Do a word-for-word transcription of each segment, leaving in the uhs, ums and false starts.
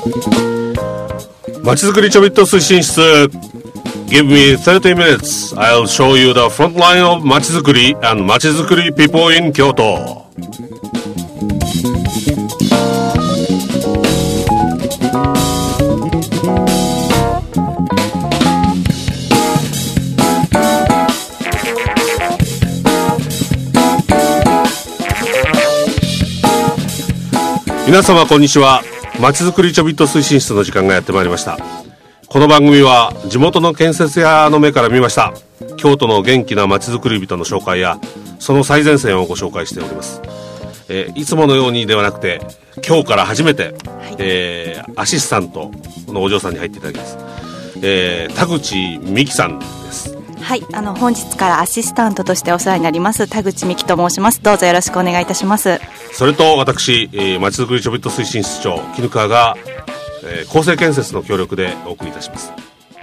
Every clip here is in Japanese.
まちづくりちょびっと推進室 Give me thirty minutes. I'll show you the front line of まちづくり and まちづくり people in 京都。皆様こんにちは。まちづくりちょびっと推進室の時間がやってまいりました。この番組は地元の建設屋の目から見ました京都の元気なまちづくり人の紹介やその最前線をご紹介しております。えー、いつものようにではなくて今日から初めて、はいえー、アシスタントのお嬢さんに入っていただきます。えー、田口美希さんです。 はい、あの本日からアシスタントとしてお世話になります田口美希と申します。どうぞよろしくお願いいたします。 それと私、えー、まちづくりちょびっと推進室長絹川が、えー、厚生建設の協力でお送りいたします。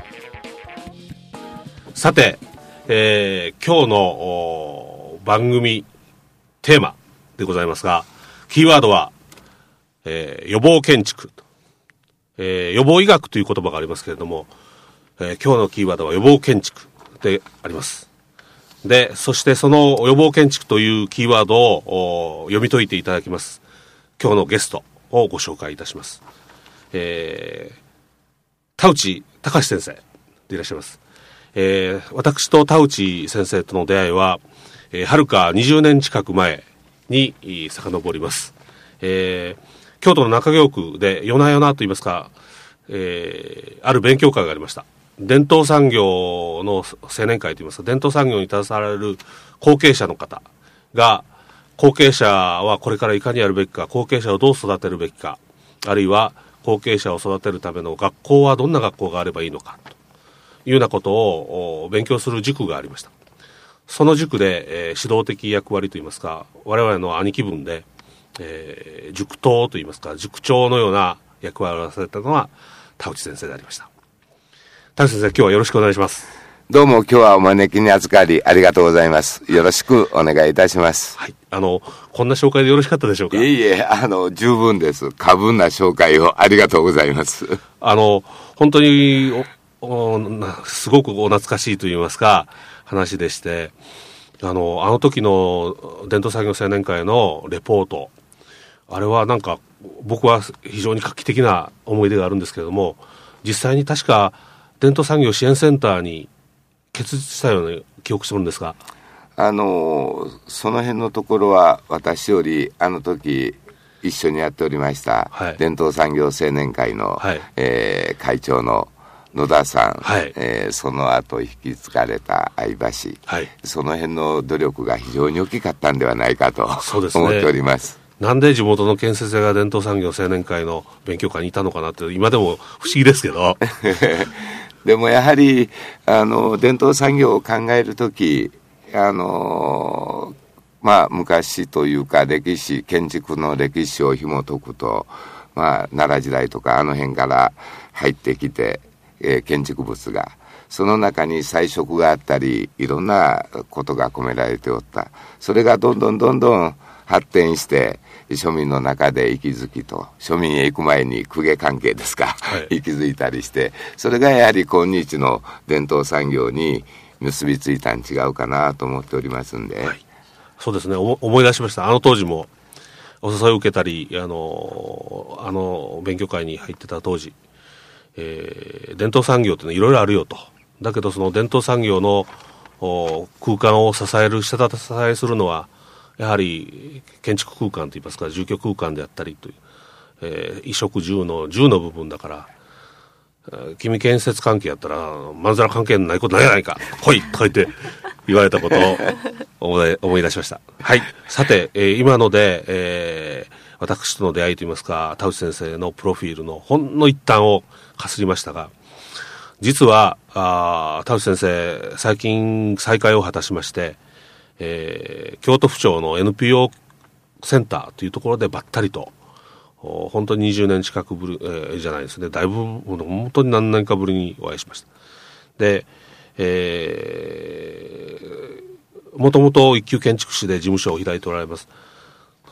さて、えー、今日の番組テーマでございますが、キーワードは、えー、予防建築、えー、予防医学という言葉がありますけれども、えー、今日のキーワードは予防建築であります。で、そしてその予防建築というキーワードを読み解いていただきます今日のゲストをご紹介いたします。えー、田内隆先生でいらっしゃいます。えー、私と田内先生との出会いは、えー、はるかにじゅうねん近く前に遡ります。えー、京都の中京区で夜な夜なといいますか、えー、ある勉強会がありました。伝統産業の青年会といいますか、伝統産業に携われる後継者の方が、後継者はこれからいかにやるべきか、後継者をどう育てるべきか、あるいは後継者を育てるための学校はどんな学校があればいいのかというようなことを勉強する塾がありました。その塾で、えー、指導的役割といいますか、我々の兄貴分で、えー、塾頭といいますか、塾長のような役割をされたのは田内先生でありました。田内先生、今日はよろしくお願いします。 どうも今日はお招きに預かりありがとうございます。よろしくお願いいたします。 はい、あのこんな紹介でよろしかったでしょうか。 いえいえ、あの十分です。過分な紹介をありがとうございます。 あの本当におおすごくお懐かしいといいますか話でして、あのあの時の伝統産業青年会のレポート、あれはなんか僕は非常に画期的な思い出があるんですけれども、実際に確か伝統産業支援センターに結実したような記憶するんですが、 あのその辺のところは私よりあの時一緒にやっておりました、はい、伝統産業青年会の、はいえー、会長の野田さん、はいえー、その後引き継がれた相葉氏、はい、その辺の努力が非常に大きかったんではないかとそうです、ね、思っております。 なんで地元の建設屋が伝統産業青年会の勉強会にいたのかなって今でも不思議ですけどでもやはりあの伝統産業を考えるとき、あのまあ昔というか歴史建築の歴史を紐解くと、まあ奈良時代とかあの辺から入ってきて、えー、建築物がその中に彩色があったりいろんなことが込められておった。それがどんどんどんどん発展して庶民の中で息づきと、庶民へ行く前に公家関係ですか、はい、息づいたりして、それがやはり今日の伝統産業に結びついたん違うかなと思っておりますんで、はい、 そうですね、思い出しました。あの当時もお誘いを受けたり、あのあの勉強会に入ってた当時、えー、伝統産業っていろいろあるよと。だけどその伝統産業の空間を支える下支えするのはやはり建築空間といいますか住居空間であったりという、えー、衣食住の住の部分だから、えー、君建設関係やったらまんざら関係ないことないやないか来いとか言って言われたことを思い、思い出しました。はい、さて、えー、今ので、えー、私との出会いといいますか田内先生のプロフィールのほんの一端をかすりましたが、実はあ田内先生最近再開を果たしまして、えー、京都府庁の エヌピーオー センターというところでばったりと本当ににじゅうねん近くぶり、えー、じゃないですね、だいぶ本当に何年かぶりにお会いしました。で、えー、もともと一級建築士で事務所を開いておられます。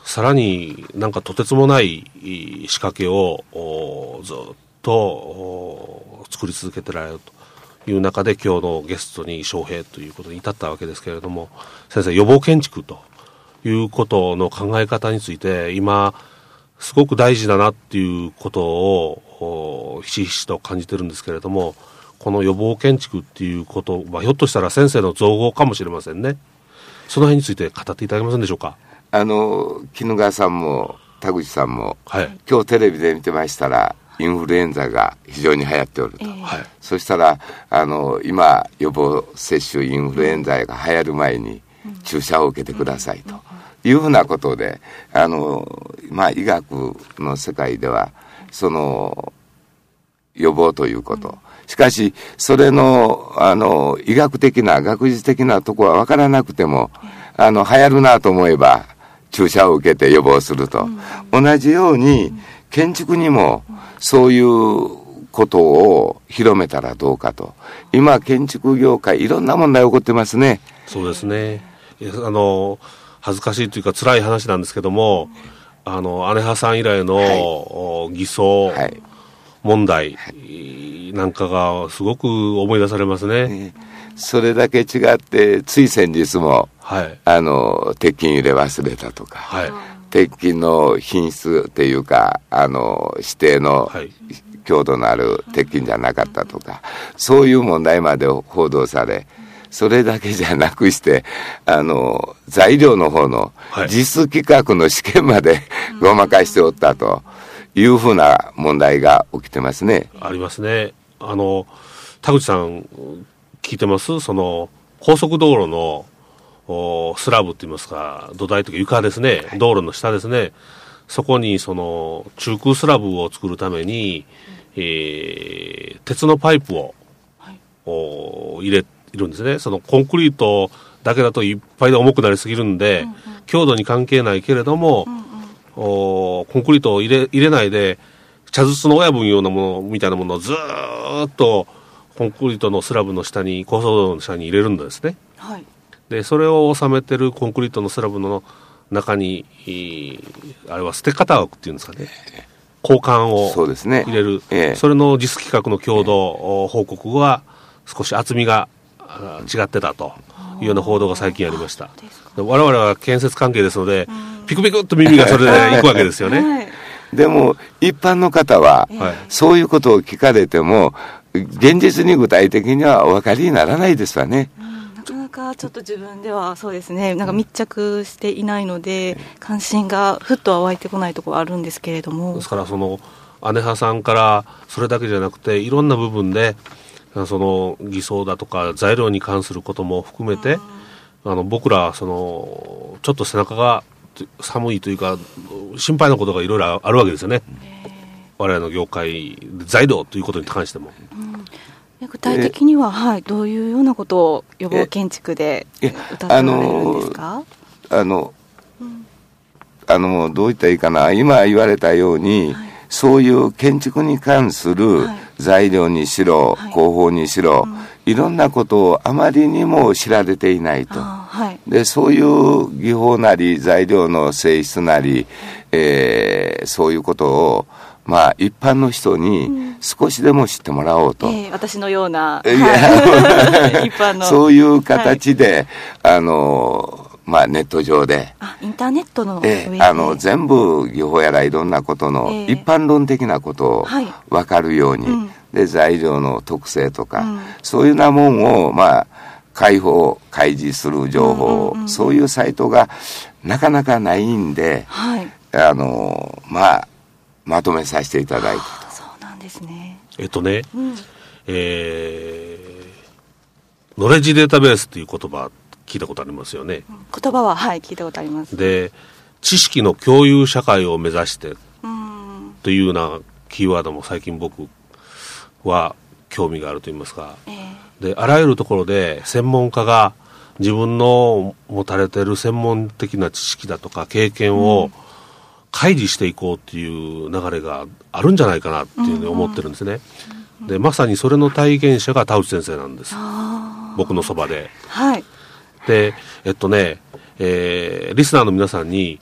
さらになんかとてつもない仕掛けをずっと作り続けてられるという中で今日のゲストに翔平ということに至ったわけですけれども、先生、予防建築ということの考え方について今すごく大事だなっていうことをひしひしと感じてるんですけれども、この予防建築っていうこと、まあ、ひょっとしたら先生の造語かもしれませんね。その辺について語っていただけませんでしょうか。 あの衣川さんも田口さんも、 はい、 今日テレビで見てましたらインフルエンザが非常に流行っておると、えー、そしたらあの今予防接種インフルエンザが流行る前に注射を受けてくださいというふうなことで、あの、まあ、医学の世界ではその予防ということ、しかしそれのあの医学的な学術的なところは分からなくても、あの流行るなと思えば注射を受けて予防すると、うん、同じように建築にもそういうことを広めたらどうかと。今建築業界いろんな問題起こってますね。 そうですね。あの恥ずかしいというか辛い話なんですけども、あの姉派さん以来の、はい、偽装問題なんかがすごく思い出されますね。ね、 それだけ違ってつい先日も、 はい、 あの鉄筋入れ忘れたとか、はい、鉄筋の品質っていうかあの指定の強度のある鉄筋じゃなかったとか、そういう問題まで報道され、それだけじゃなくしてあの材料の方の実規格の試験までごまかしておったというふうな問題が起きてますね。 ありますね。あの田口さん聞いてます？その高速道路のスラブって言いますか、土台というか床ですね、はい、道路の下ですね、そこにその中空スラブを作るために、うん、えー、鉄のパイプを、はい、入れるんですね。そのコンクリートだけだといっぱいで重くなりすぎるんで、うんうん、強度に関係ないけれども、うんうん、おコンクリートを入れ、入れないで茶筒の親分ようなものみたいなものをずーっとコンクリートのスラブの下に高速道路の下に入れるんですね。はい、でそれを収めてるコンクリートのスラブの中にあれは捨て方枠っていうんですかね、交換を入れる そ,、ねええ、それの実規格の強度報告は少し厚みが違ってたというような報道が最近ありました。我々は建設関係ですのでピクピクっと耳がそれでいくわけですよね。はい、 でも一般の方は、はい、そういうことを聞かれても現実に具体的にはお分かりにならないですわね。 なかなかちょっと自分ではそうですね、なんか密着していないので関心がふっとは湧いてこないところはあるんですけれども、 ですからその姉派さんからそれだけじゃなくていろんな部分でその偽装だとか材料に関することも含めて、あの僕らそのちょっと背中が寒いというか心配なことがいろいろあるわけですよね。我々の業界材料ということに関しても、 うん、具体的には、はい、どういうようなことを予防建築で歌っておられるんですか？ あの、うん、あのどういったらいいかな、今言われたように、はい、そういう建築に関する材料にしろ、はい、工法にしろ、はい、いろんなことをあまりにも知られていないと、はい、でそういう技法なり材料の性質なり、えー、そういうことをまあ、一般の人に少しでも知ってもらおうと、うん、 えー、私のような、はい、一般のそういう形で、はい、あのまあ、ネット上であインターネットの上で、 えー、あの全部技法やらいろんなことの一般論的なことを分かるように、はい、で材料の特性とか、うん、そういうようなもんを、まあ、開放開示する情報、うんうんうん、そういうサイトがなかなかないんで、はい、あのまあまとめさせていただいたと。 そうなんですね。 えっとね、うん、えー、ノレッジデータベースっていう言葉聞いたことありますよね。 うん、言葉ははい聞いたことあります。 で、知識の共有社会を目指してというようなキーワードも最近僕は興味があると言いますか、えー、であらゆるところで専門家が自分の持たれている専門的な知識だとか経験を、うん、開示していこうっていう流れがあるんじゃないかなっていうふうに思ってるんですね。うんうん、でまさにそれの体現者が田内先生なんです。僕のそばで。はい。でえっとね、えー、リスナーの皆さんに、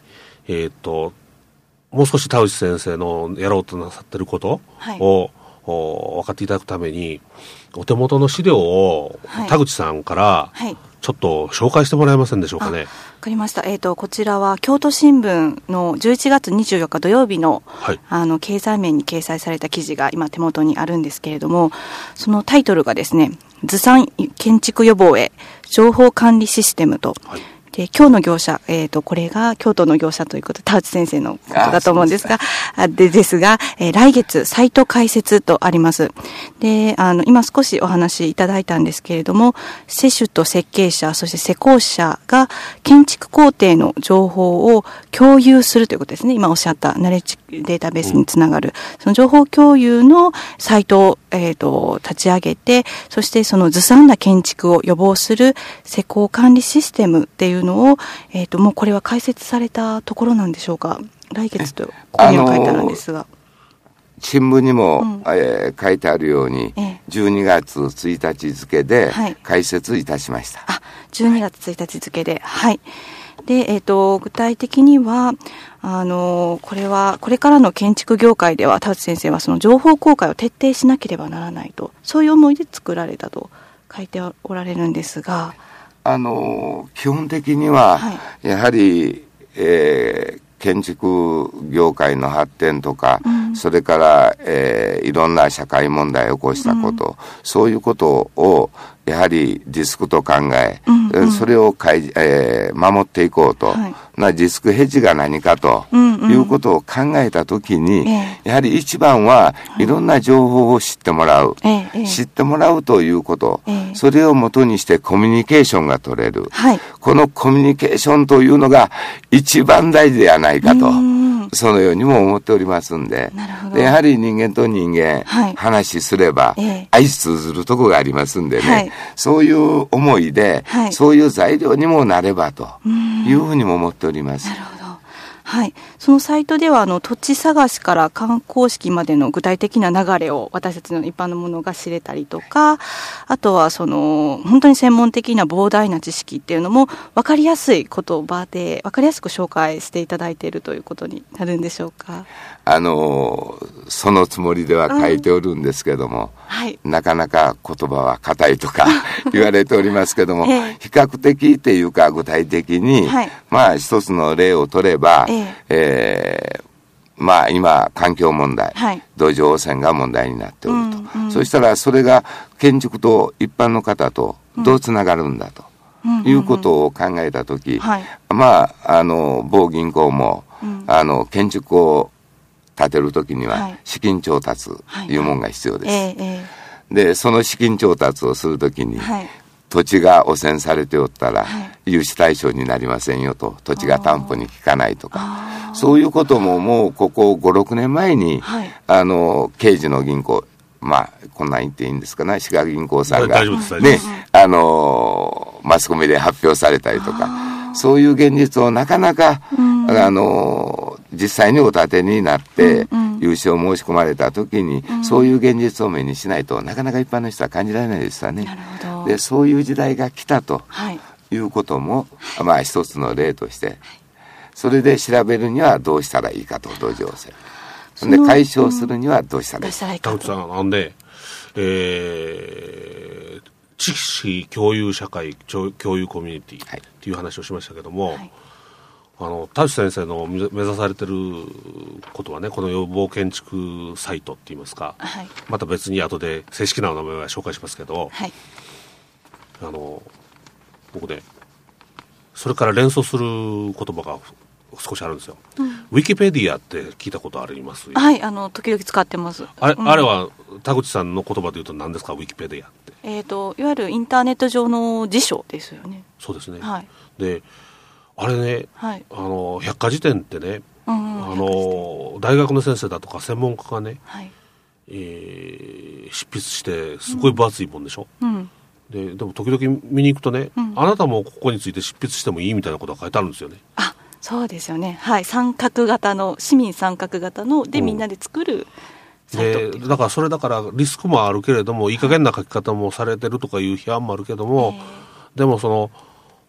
えっと、もう少し田内先生のやろうとなさってることを、はい、分かっていただくために、お手元の資料を田口さんから、はいはいちょっと紹介してもらえませんでしょうかね。わかりました。えっと、こちらは京都新聞のじゅういちがつにじゅうよっか土曜日の、はい、あの、経済面に掲載された記事が今手元にあるんですけれども、そのタイトルがですね、ずさん建築予防へ情報管理システムと、はいで今日の業者、えっと、これが京都の業者ということで、田内先生のことだと思うんですが、あでですが、えー、来月、サイト開設とあります。で、あの、今少しお話いただいたんですけれども、施主と設計者、そして施工者が建築工程の情報を共有するということですね。今おっしゃったナレッジデータベースにつながる、うん、その情報共有のサイトを、えっと、立ち上げて、そしてそのずさんな建築を予防する施工管理システムっていうのを、えっと、もうこれは開設されたところなんでしょうか。来月とここには書いてあるんですが。 新聞にも、うんえー、書いてあるように、ええ、じゅうにがつついたち付で開設いたしました。はい、 あ、じゅうにがつついたち付で。はい。で、えっと、具体的には、あの、これは、これからの建築業界では、田内先生はその情報公開を徹底しなければならないと、そういう思いで作られたと書いておられるんですが、 あの、基本的には、はい、やはり、えー、建築業界の発展とか、うん、それから、えー、いろんな社会問題を起こしたこと、うん、そういうことをやはりリスクと考え、うんうん、それをかい、えー、守っていこうと、はい、なリスクヘッジが何かと、うんうん、いうことを考えたときに、えー、やはり一番はいろんな情報を知ってもらう、えー、知ってもらうということ、えー、それをもとにしてコミュニケーションが取れる、はい、このコミュニケーションというのが一番大事ではないかと、そのようにも思っておりますんで、でやはり人間と人間、はい、話すれば、えー、相通ずるところがありますんでね、はい、そういう思いで、はい、そういう材料にもなればというふうにも思っております。 なるほど。はい、そのサイトではあの土地探しから観光式までの具体的な流れを私たちの一般のものが知れたりとか、あとはその本当に専門的な膨大な知識っていうのも分かりやすい言葉で分かりやすく紹介していただいているということになるんでしょうか。 あのそのつもりでは書いておるんですけども、うんはい、なかなか言葉は硬いとか言われておりますけども、ええ、比較的っていうか具体的に、はい、まあ一つの例を取れば、えええー、まあ今環境問題、はい、土壌汚染が問題になっておると、うんうん、そしたらそれが建築と一般の方とどうつながるんだと、うん、いうことを考えたとき、はい、まああの某銀行も、うん、あの建築を建てるときには資金調達いうものが必要です、はいはいえー、でその資金調達をするときに、はい、土地が汚染されておったら、はい、融資対象になりませんよと、土地が担保に効かないとか、そういうことももうここご、ろくねんまえに、はい、あの刑事の銀行、まあこんなん言っていいんですかね、滋賀銀行さんがね、あのマスコミで発表されたりとか、そういう現実をなかなか、うん、あの実際にお建てになって、うんうん、融資を申し込まれた時に、うん、そういう現実を目にしないとなかなか一般の人は感じられないですよね。なるほど。でそういう時代が来たということも、はい、まあ一つの例として、それで調べるにはどうしたらいいかと、土壌汚染で解消するにはどうしたらいいか。 田口さん、なんで、えー、知識共有社会共有コミュニティっていう話をしましたけども、はい、あの田内先生の目指されてることはね、この予防建築サイトっていいますか、はい、また別に後で正式なお名前は紹介しますけど、はい、あの僕ね、それから連想する言葉が少しあるんですよ、うん、ウィキペディアって聞いたことあります？ はい、あの時々使ってます。 あれ、うん、あれは田口さんの言葉で言うと何ですか、ウィキペディアって。 えーと、いわゆるインターネット上の辞書ですよね。 そうですね、はい、であれね、はい、あの百科事典ってね、うんうん、あの大学の先生だとか専門家がね、はいえー、執筆してすごい分厚いもんでしょ、うん、で, でも時々見に行くとね、うん、あなたもここについて執筆してもいいみたいなことが書いてあるんですよね。 あ、そうですよね、はい、参画型の市民参画型ので、うん、みんなで作るサイトで、だからそれだからリスクもあるけれども、いい加減な書き方もされてるとかいう批判もあるけども、でもその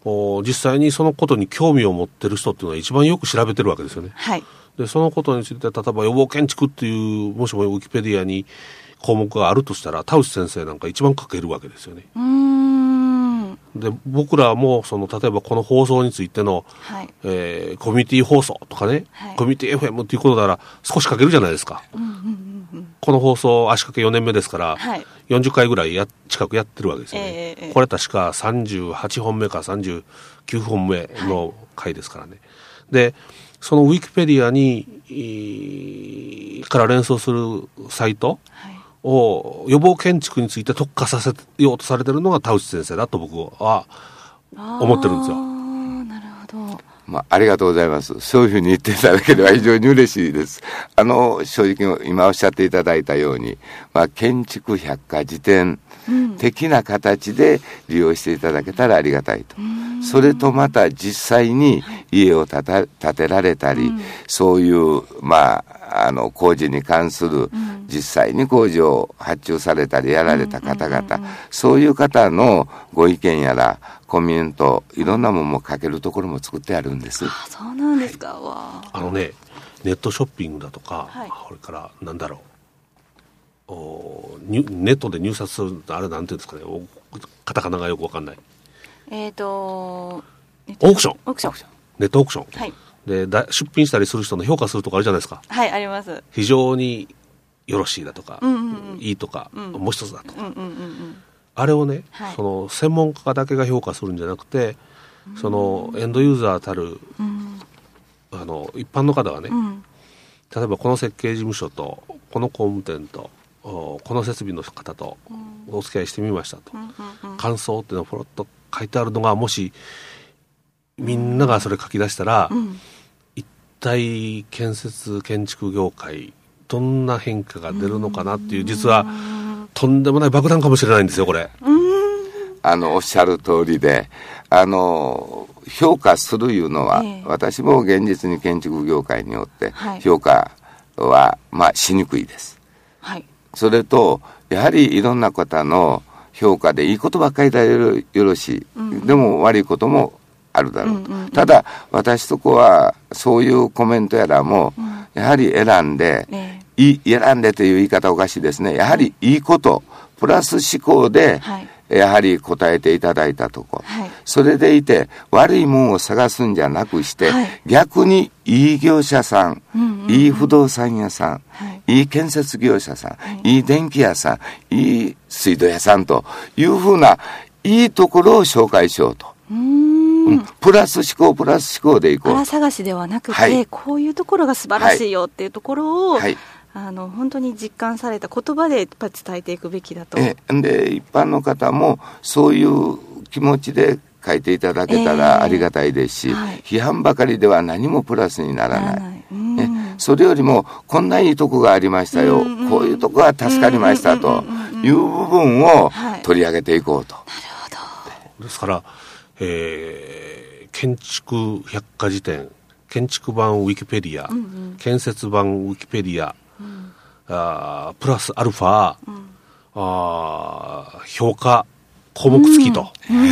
お実際にそのことに興味を持ってる人っていうのは一番よく調べてるわけですよね。 はい、 でそのことについて例えば予防建築っていうもしもウィキペディアに項目があるとしたら田内先生なんか一番書けるわけですよね。 うーんで僕らもその例えばこの放送についての、はいえー、コミュニティ放送とかね、はい、コミュニティ エフエム っていうことなら少し書けるじゃないですか、うんうんうんうん、この放送足掛けよねんめですから、はい、よんじゅっかいぐらいや近くやってるわけですよね、えーえー、これ確かさんじゅうはちほんめかさんじゅうきゅうほんめの回ですからね、はい、でそのウィキペディアにから連想するサイト、はいを予防建築について特化させようとされているのが田内先生だと僕は思ってるんですよ。 なるほど、 まあ、ありがとうございます。そういうふうに言っていただければ非常に嬉しいです。あの正直今おっしゃっていただいたように、まあ、建築百科事典的な形で利用していただけたらありがたいと、うん、それとまた実際に家を建て、建てられたり、うん、そういうまああの工事に関する、うん、実際に工事を発注されたりやられた方々、うんうんうんうん、そういう方のご意見やらコメントいろんなものも書けるところも作ってあるんです。 あ、そうなんですか、はい、わあのねネットショッピングだとか、はい、これからなんだろうおネットで入札するあれなんていうんですかね、カタカナがよくわかんないえっ、ー、とオークションオークションネットオークション、 はい、 でだ出品したりする人の評価するとかあるじゃないですか。 はい、あります。 非常によろしいだとか、うんうんうん、いいとか、うん、もう一つだとか、うんうんうんうん、あれをね、はい、その専門家だけが評価するんじゃなくて、うん、そのエンドユーザーたる、うん、あの一般の方がね、うん、例えばこの設計事務所とこの工務店とこの設備の方とお付き合いしてみましたと、うんうんうん、感想っていうのをポロッと書いてあるのがもしみんながそれ書き出したら、うん、一体建設建築業界どんな変化が出るのかなっていう、実はとんでもない爆弾かもしれないんですよこれ。 あのおっしゃる通りで、あの評価するいうのは、えー、私も現実に建築業界によって評価は、はい、まあしにくいです、はい、それとやはりいろんな方の評価でいいことばっかりでよろしい、うん、でも悪いこともあるだろうと、うんうんうん、ただ私とこはそういうコメントやらも、うん、やはり選んで、えー、い選んでという言い方おかしいですね。やはりいいことプラス思考で、はい、やはり答えていただいたとこ、はい、それでいて悪いもんを探すんじゃなくして、はい、逆にいい業者さん、うんうんうん、いい不動産屋さん、はい、いい建設業者さん、はい、いい電気屋さん、いい水道屋さんというふうないいところを紹介しようと、うーん、うん、プラス思考プラス思考でいこう。 あら探しではなくて、はい、こういうところが素晴らしいよっていうところを、はいはい、あの本当に実感された言葉でやっぱ伝えていくべきだと。 えで一般の方もそういう気持ちで書いていただけたらありがたいですし、えーはい、批判ばかりでは何もプラスにならない、ならない、うん、えそれよりもこんないいとこがありましたよ、うんうん、こういうとこが助かりましたという部分を取り上げていこうと、はい、なるほど。ですから、えー、建築百科事典、建築版ウィキペディア、うんうん、建設版ウィキペディア、うん、あプラスアルファ、うん、あ評価項目付きと、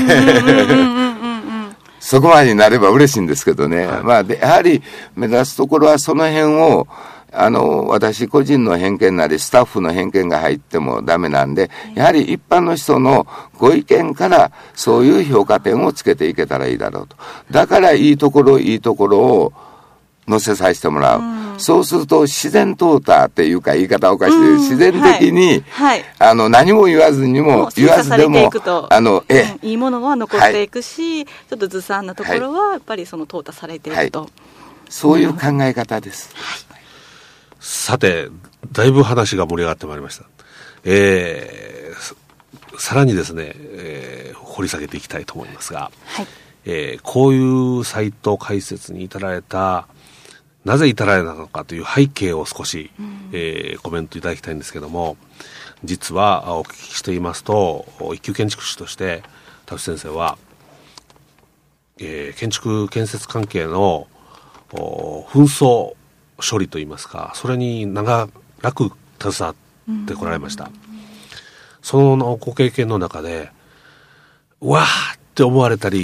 そこまでになれば嬉しいんですけどね、はい、まあ、でやはり目指すところはその辺をあの私個人の偏見なりスタッフの偏見が入ってもダメなんで、やはり一般の人のご意見からそういう評価点をつけていけたらいいだろうと。だからいいところいいところを載せさせてもらう、うん、そうすると自然淘汰っていうか言い方おかしい、うん、自然的に、はいはい、あの何も言わずにも言わずでもあのえ、うん、いいものは残っていくし、はい、ちょっとずさんなところはやっぱりその淘汰されていくと、はい、 そういう考え方です、はい、 さてだいぶ話が盛り上がってまいりました、えー、さらにですね、えー、掘り下げていきたいと思いますが、はい、えー、こういうサイト開設に至られたなぜ至られたのかという背景を少し、うん、えー、コメントいただきたいんですけども、実はお聞きしていますと一級建築士として田内先生は、えー、建築建設関係の紛争処理といいますか、それに長らく携わってこられました、うん、そのご経験の中でうわーって思われたり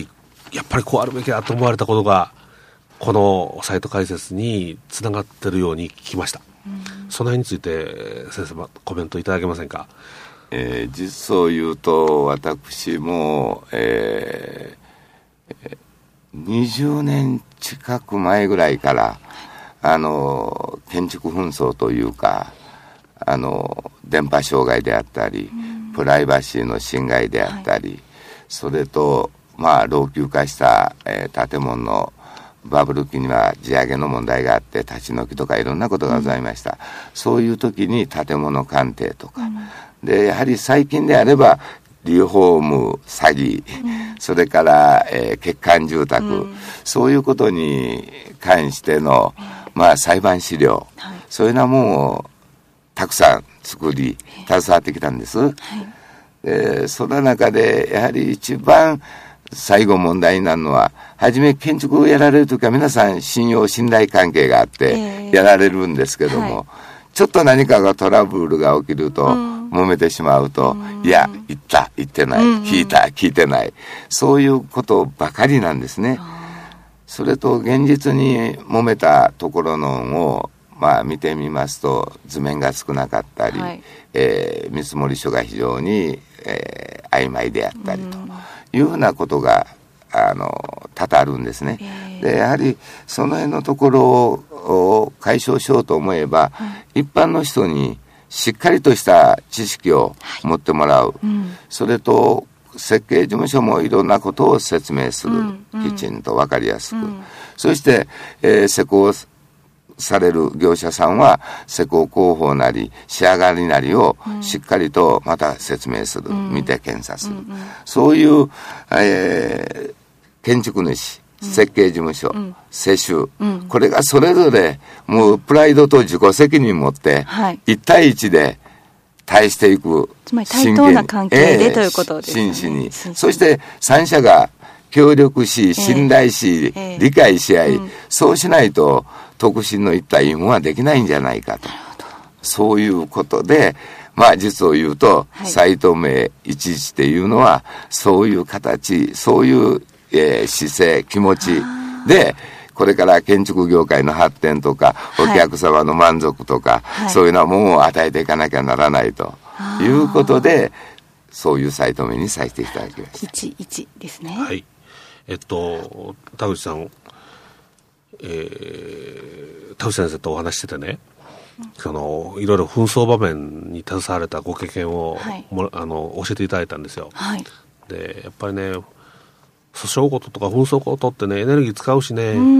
やっぱりこうあるべきだと思われたことがこのサイト開設につながっているように聞きました、うん、その辺について先生コメントいただけませんか。 えー、実を言うと私も、えー、にじゅうねん近く前ぐらいからあの建築紛争というかあの電波障害であったり、うん、プライバシーの侵害であったり、はい、それとまあ老朽化した、えー、建物のバブル期には地上げの問題があって立ち退きとかいろんなことがございました、うん、そういう時に建物鑑定とか、うんでやはり最近であればリフォーム詐欺、うん、それから、えー、欠陥住宅、うん、そういうことに関しての、まあ、裁判資料、はい、そういうようなものをたくさん作り携わってきたんです、はい、でその中でやはり一番最後問題になるのは初め建築をやられるときは皆さん信用信頼関係があってやられるんですけども、はい、ちょっと何かがトラブルが起きると、うん揉めてしまうと、うん、いや言った言ってない、うんうん、聞いた聞いてないそういうことばかりなんですね。それと現実に揉めたところのを、まあ、見てみますと図面が少なかったり、はいえー、見積書が非常に、えー、曖昧であったりというふうなことがあの多々あるんですね、えー、でやはりその辺のところを解消しようと思えば、はい、一般の人にしっかりとした知識を持ってもらう、はいうん、それと設計事務所もいろんなことを説明する、うんうん、きちんと分かりやすく、うん、そして、えー、施工される業者さんは施工工法なり仕上がりなりをしっかりとまた説明する、うん、見て検査する、うんうん、そういう、えー、建築主設計事務所、うん、施主、うん、これがそれぞれもうプライドと自己責任を持って一対一で対していく、 つまり対等な関係で、えー、ということですね。 真摯にそして三者が協力し信頼し、えーえー、理解し合い、うん、そうしないと特進の一体因はできないんじゃないかとそういうことでまあ実を言うと、はい、サイト名いちいちっていうのはそういう形そういうえー、姿勢気持ちでこれから建築業界の発展とかお客様の満足とか、はい、そういうようなものを与えていかなきゃならないということでそういうサイト名にさせていただきました。 いちいちですね。 はいえっと田口さん、えー、田口先生とお話しててね、うん、そのいろいろ紛争場面に携われたご経験を、はい、もあの教えていただいたんですよ、はい、でやっぱりね訴訟事とか紛争事ってねエネルギー使うしね、うん、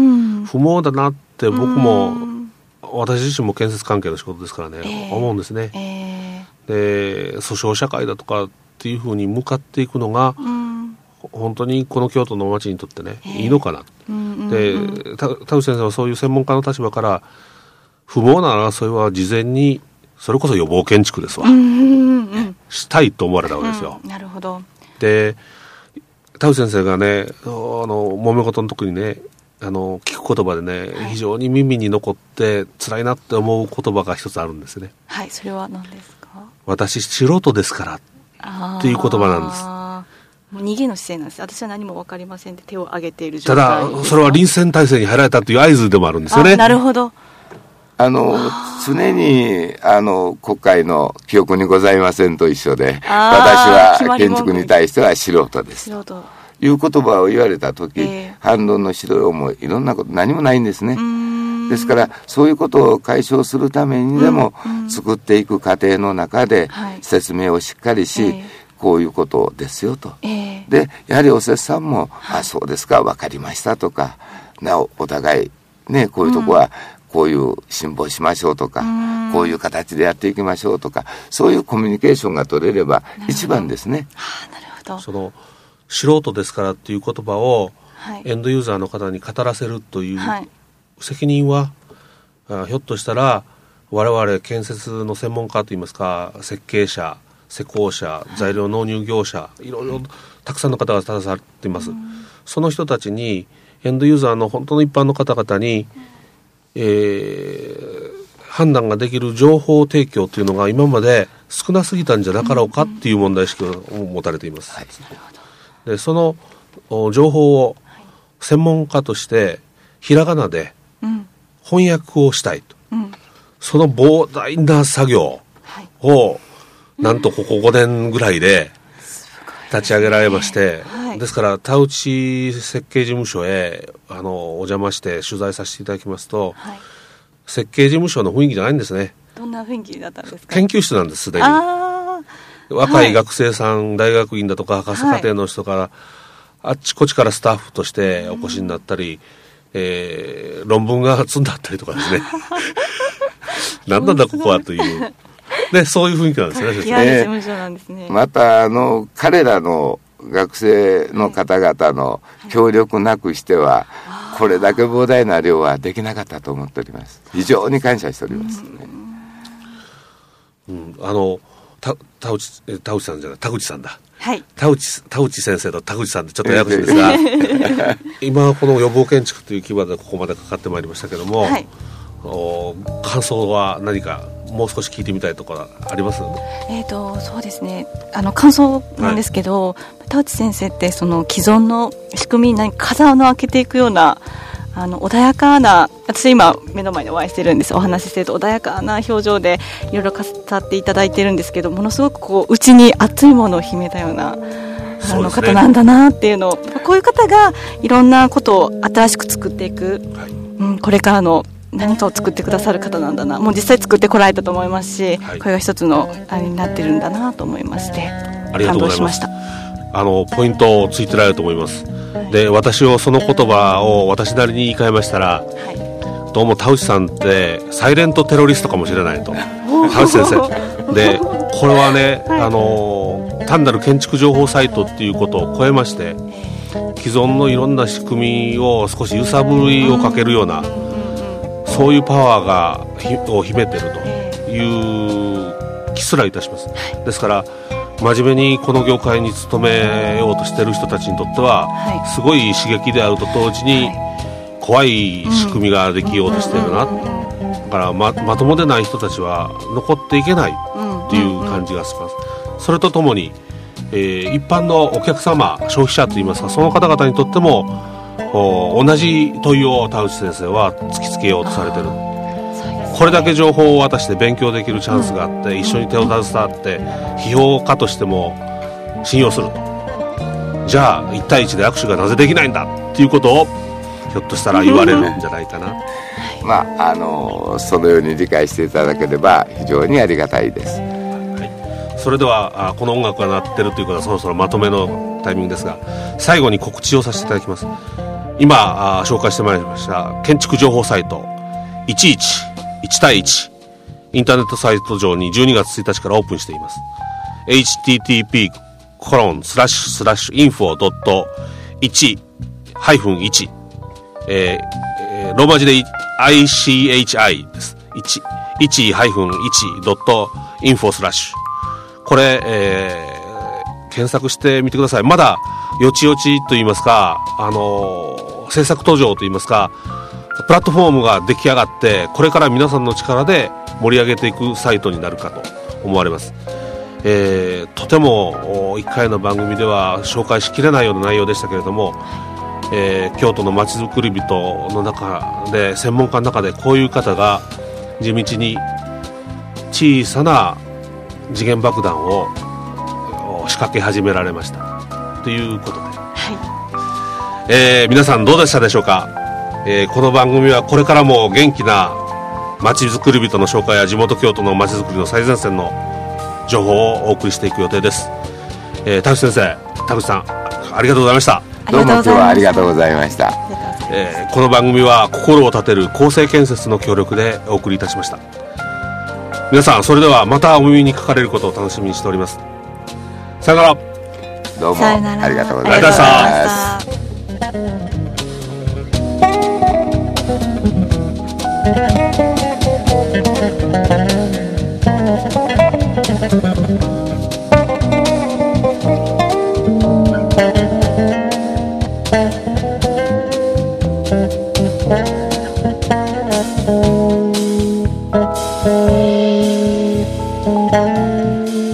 不毛だなって僕も、うん、私自身も建設関係の仕事ですからね、えー、思うんですね、えー、で訴訟社会だとかっていうふうに向かっていくのが、うん、本当にこの京都の町にとってね、えー、いいのかな、うんうんうん、で田口先生はそういう専門家の立場から不毛な争いは事前にそれこそ予防建築ですわ、うんうんうん、したいと思われたわけですよ、 うん、なるほど。 で田口先生がねあの揉め事の時にねあの聞く言葉でね、はい、非常に耳に残って辛いなって思う言葉が一つあるんですね。 はい、それは何ですか。 私素人ですからっていう言葉なんです。 もう逃げの姿勢なんです。私は何も分かりませんって手を挙げている状態ただそれは臨戦態勢に入られたという合図でもあるんですよね。 なるほど。 あの常にあの国会の記憶にございませんと一緒で私は建築に対しては素人です素人いう言葉を言われた時、えー、反論の指導もいろんなこと何もないんですね。ですからそういうことを解消するためにでも、うんうん、作っていく過程の中で説明をしっかりし、はい、こういうことですよと、えー、でやはりおせっさんも、はい、あそうですか分かりましたとかなおお互いねこういうとこは、うんこういう辛抱しましょうとかこういう形でやっていきましょうとかそういうコミュニケーションが取れれば一番ですね。 はあ、なるほど。 その素人ですからっていう言葉を、はい、エンドユーザーの方に語らせるという責任は、はい、ひょっとしたら我々建設の専門家といいますか設計者施工者材料納入業者、はい、いろいろたくさんの方が携わっています。その人たちにエンドユーザーの本当の一般の方々にえー、判断ができる情報提供というのが今まで少なすぎたんじゃなかろうかっていう問題意識を持たれています、はい、でその情報を専門家としてひらがなで翻訳をしたいと、うん、その膨大な作業をなんとここごねんぐらいで立ち上げられまして、はい、ですから田内設計事務所へあのお邪魔して取材させていただきますと、はい、設計事務所の雰囲気じゃないんですね。 どんな雰囲気だったんですか？ 研究室なんです、すでに。あ、若い学生さん、はい、大学院だとか博士課程の人から、はい、あっちこっちからスタッフとしてお越しになったり、うん、えー、論文が積んだったりとかですね何なんだここはというで、そういう雰囲気なんですね。 いや、事務所なんですね。 またあの彼らの学生の方々の協力なくしては、はい、これだけ膨大な量はできなかったと思っております。非常に感謝しております、ね。 うん、あのた田内田内さんじゃない田口さんだ。 はい、 田内田内先生と田口さんでちょっとややこしいですが今この予防建築というキーワードでここまでかかってまいりましたけども、はい、お感想は何かもう少し聞いてみたいところあります？ えーとそうですね、あの感想なんですけど、はい、田内先生ってその既存の仕組みに風穴を開けていくようなあの穏やかな、私今目の前でお会いしてるんです。お話ししてると穏やかな表情でいろいろ語っていただいてるんですけど、ものすごくこう内に熱いものを秘めたようなあの方なんだなっていうのを、こういう方がいろんなことを新しく作っていく、はい、うん、これからの何かを作ってくださる方なんだな、もう実際作ってこられたと思いますし、はい、これが一つのあれになってるんだなと思いまして、感動しました。 あのポイントをついてられると思います。で、私をその言葉を私なりに言い換えましたら、はい、どうも田内さんってサイレントテロリストかもしれないと田内先生で、これはね、はい、あの単なる建築情報サイトっていうことを超えまして、既存のいろんな仕組みを少し揺さぶりをかけるような、そういうパワーがひを秘めているという気すらいたします。ですから真面目にこの業界に勤めようとしている人たちにとっては、はい、すごい刺激であると同時に怖い仕組みができようとしているな、うん、だから ま, まともでない人たちは残っていけないっていう感じがします。それとともに、えー、一般のお客様、消費者といいますか、その方々にとっても同じ問いを田内先生は突きつけようとされている。これだけ情報を渡して勉強できるチャンスがあって、うん、一緒に手を携わって批評家としても信用すると、じゃあいち対いちで握手がなぜできないんだっていうことをひょっとしたら言われるんじゃないかなまああのそのように理解していただければ非常にありがたいです、 はい、それではこの音楽が鳴ってるということはそろそろまとめのタイミングですが、最後に告知をさせていただきます。今紹介してまいりました建築情報サイトいちいちいち対いち、インターネットサイト上にじゅうにがつついたちからオープンしています。 エイチティーティーピーコロンスラッシュスラッシュインフォドットいちハイフンいち、えー、ローマ字で アイシーエイチアイ です。いちハイフンいちドットインフォスラッシュ、これ、えー、検索してみてください。まだよちよちといいますか、あのー、制作途上といいますか、プラットフォームが出来上がってこれから皆さんの力で盛り上げていくサイトになるかと思われます。えー、とてもいっかいの番組では紹介しきれないような内容でしたけれども、えー、京都のまちづくり人の中で、専門家の中でこういう方が地道に小さな時限爆弾を仕掛け始められましたということで、はい、えー、皆さんどうでしたでしょうか。えー、この番組はこれからも元気な街づくり人の紹介や地元京都の街づくりの最前線の情報をお送りしていく予定です。えー、田口先生、田口さん、ありがとうございました。 どうも今日はありがとうございました。 えー、この番組は心を立てる公正建設の協力でお送りいたしました。皆さん、それではまたお耳にかかれることを楽しみにしております。さよなら。 どうもありがとうございました。 Thank you.